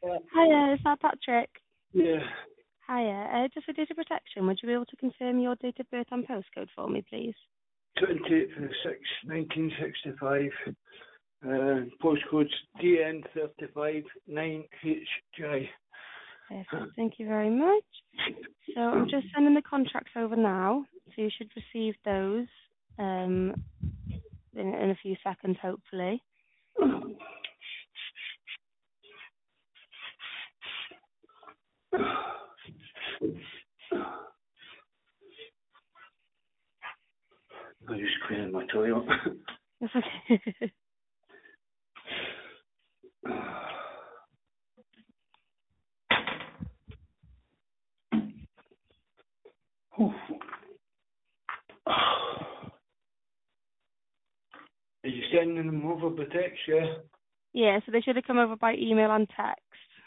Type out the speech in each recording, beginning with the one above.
Hiya, is that Patrick? Yeah, Hiya. Just for data protection, would you be able to confirm your date of birth and postcode for me, please? 28th of the 6th, 1965. Postcode's DN35 9HJ. Perfect. Thank you very much. So I'm just sending the contracts over now, so you should receive those in a few seconds, hopefully. I'm just cleaning my toilet. That's okay. Are you sending them over by text, yeah? Yeah, so they should have come over by email and text.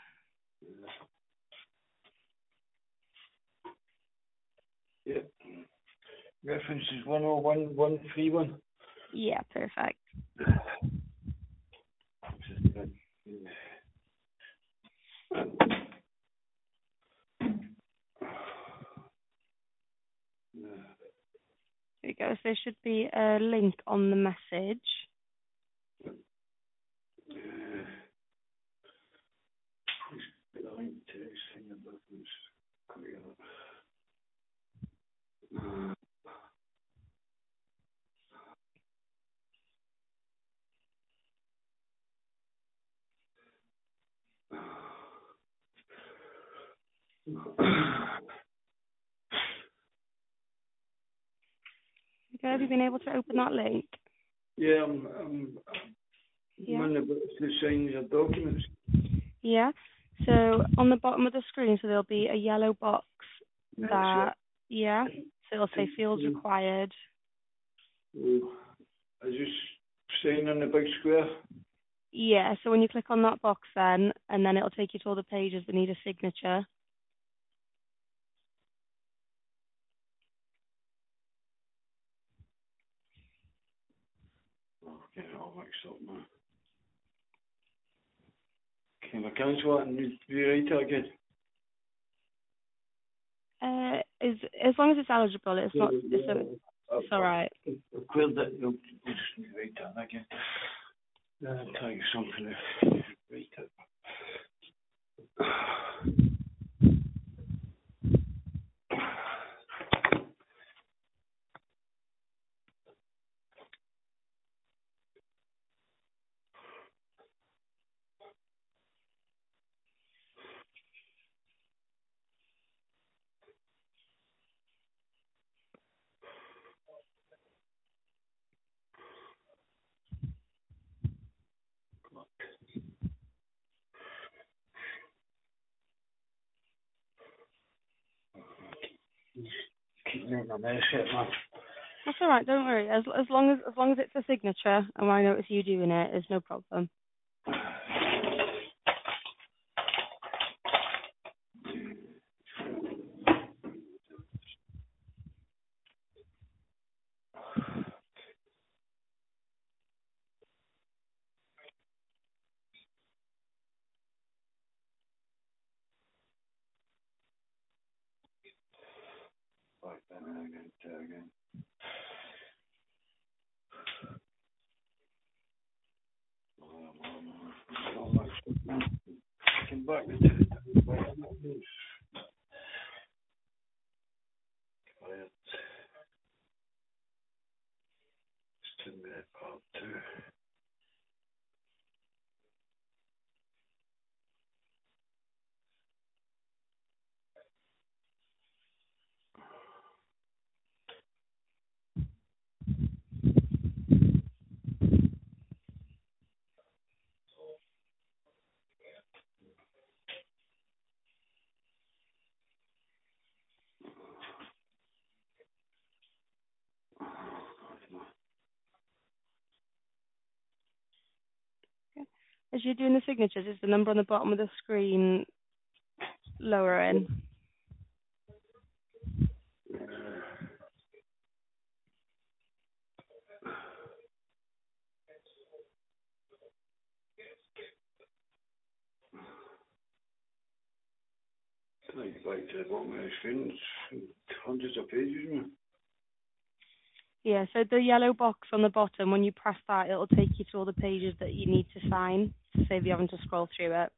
Yeah. Reference is 101131. Yeah, perfect. There you go. So there should be a link on the message. Okay, have you been able to open that link? Yeah, I'm Yeah. on about to sign your documents. Yeah. So on the bottom of the screen, so there'll be a yellow box That's that, yeah. So it'll say fields it. required. I just sign on the big square. Yeah. So when you click on that box, then, and then it'll take you to all the pages that need a signature. Oh, get it all mixed up, man. Can I cancel it and rewrite it again? Is as long as it's eligible, it's not. It's all right. I've cleared it. I'll just rewrite it again. I'll tell you something if you write it. Keep making a mess of it, man. That's all right. Don't worry. As long as it's a signature, and I notice you doing it, it's no problem. Right, then again. Come back to it. Just a minute, part two. As you're doing the signatures, is the number on the bottom of the screen lowering? like to the bottom of the screen, it's hundreds of pages, man. Yeah, so the yellow box on the bottom, when you press that, it'll take you to all the pages that you need to sign to save you having to scroll through it.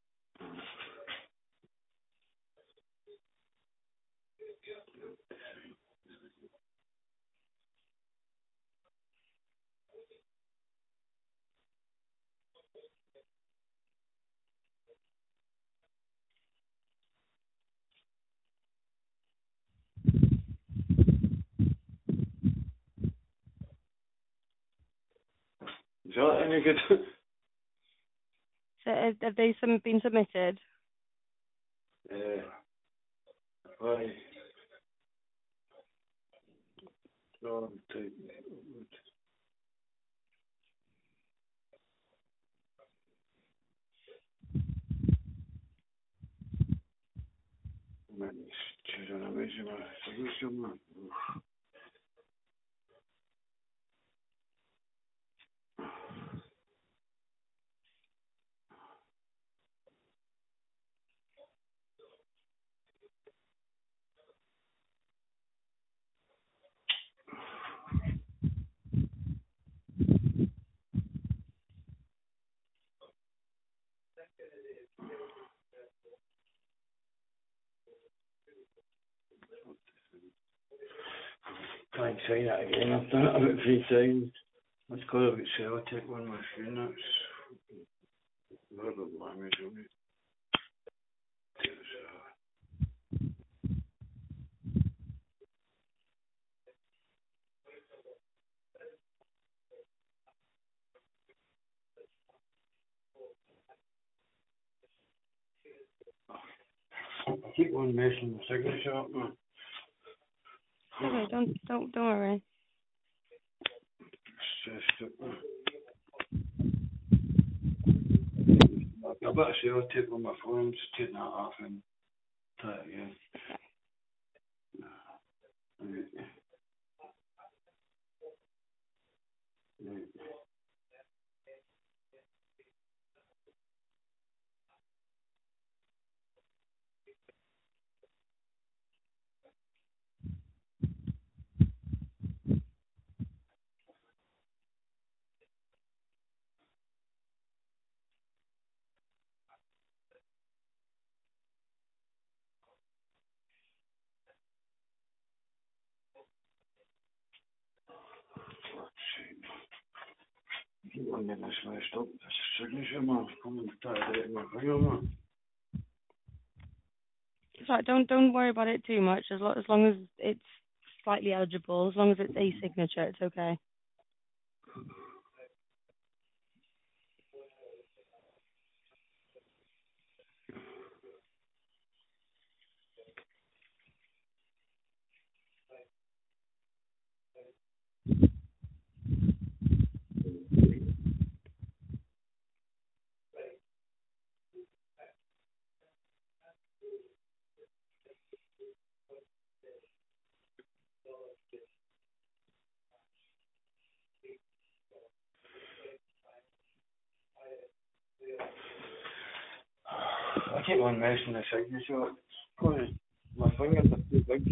Is that any good? So have they been submitted? Why? No, man, it's an amazing solution, man. Can't sign that again. I've done it about 3 times. That's because I've got Celtic on my screen. That's verbal language, isn't it? I keep on messing the signature up, man. Okay, don't worry. It's just I've got a bit of Celtic on my phone. I'm just taking that off and try it again. Right. Right. Keep on getting this messed up. This signature, man. Come and try to do it in my finger, man. It's like, don't worry about it too much. As long as it's slightly eligible, as long as it's a signature, it's okay. I keep on messing the signature up. Because my fingers are too big.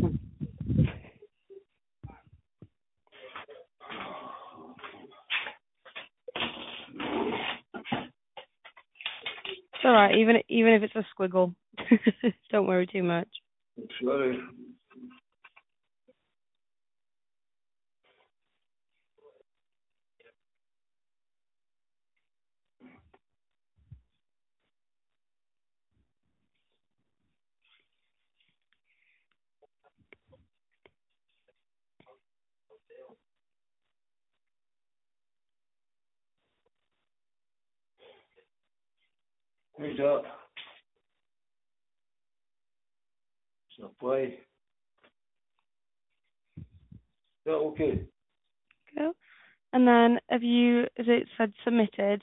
It's alright, even if it's a squiggle. Don't worry too much. I'm sorry. How's that? It's not play. Is that okay? Cool. And then has it said submitted?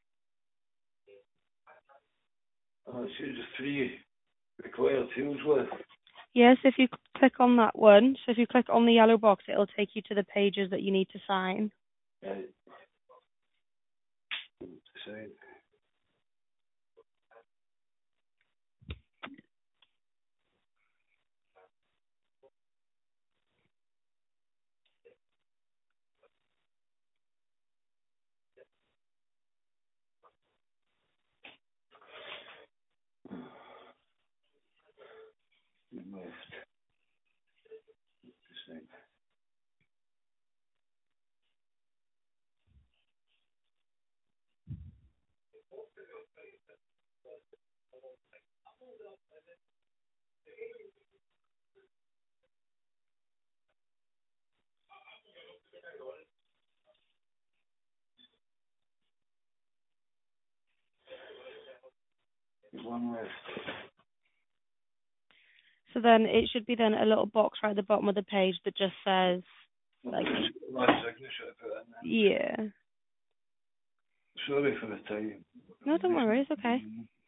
It says the 3 required fields with. Yes, if you click on that one, so if you click on the yellow box, it'll take you to the pages that you need to sign. Right. Sign. left. Just like, one left. So then it should be then a little box right at the bottom of the page that just says, like, Last signature to put in there. yeah. Sorry for the time. No, don't worry, it's okay.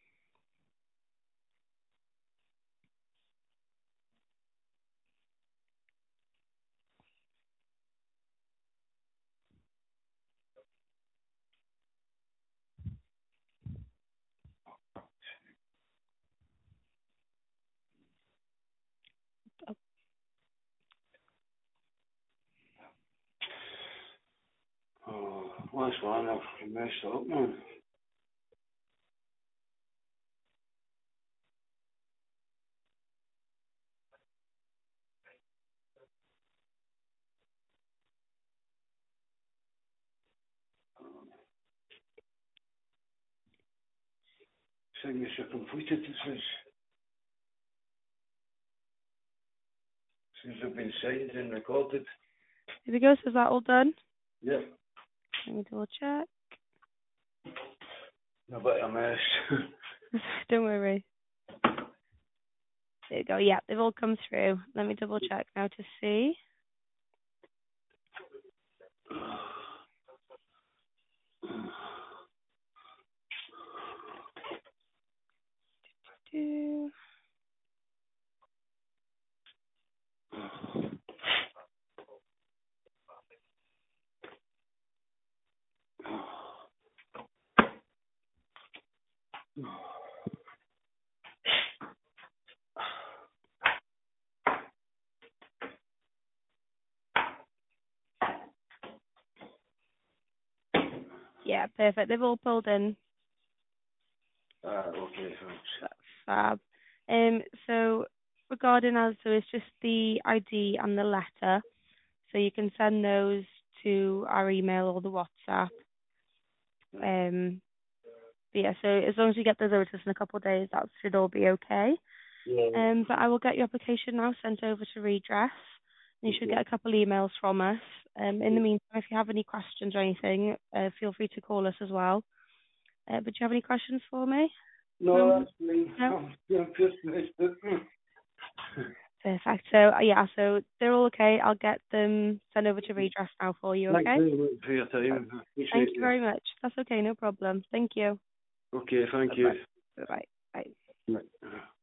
Oh, last one, I've messed up, man. Signature completed, it says. Seems to have been signed and recorded. Here we go, so is that all done? Yep. Let me double check. A bit of a mess. Don't worry. There you go, yeah, they've all come through. Let me double check now to see. Do. Yeah, perfect. They've all pulled in. Okay, thanks. That's fab. So regarding us, so it's just the ID and the letter. So you can send those to our email or the WhatsApp. But yeah, so as long as you get those over to us in a couple of days, that should all be okay. Yeah. But I will get your application now sent over to Redress. And you should get a couple emails from us. In the meantime, if you have any questions or anything, feel free to call us as well. But do you have any questions for me? No, that's me. No? I'm just messed up. Perfect. So yeah, so they're all okay. I'll get them sent over to Redress now for you, okay? Thanks very much for your time. I appreciate Thank you it. very much. That's okay, no problem. Thank you. Okay, thank you. Bye-bye. Bye. Right.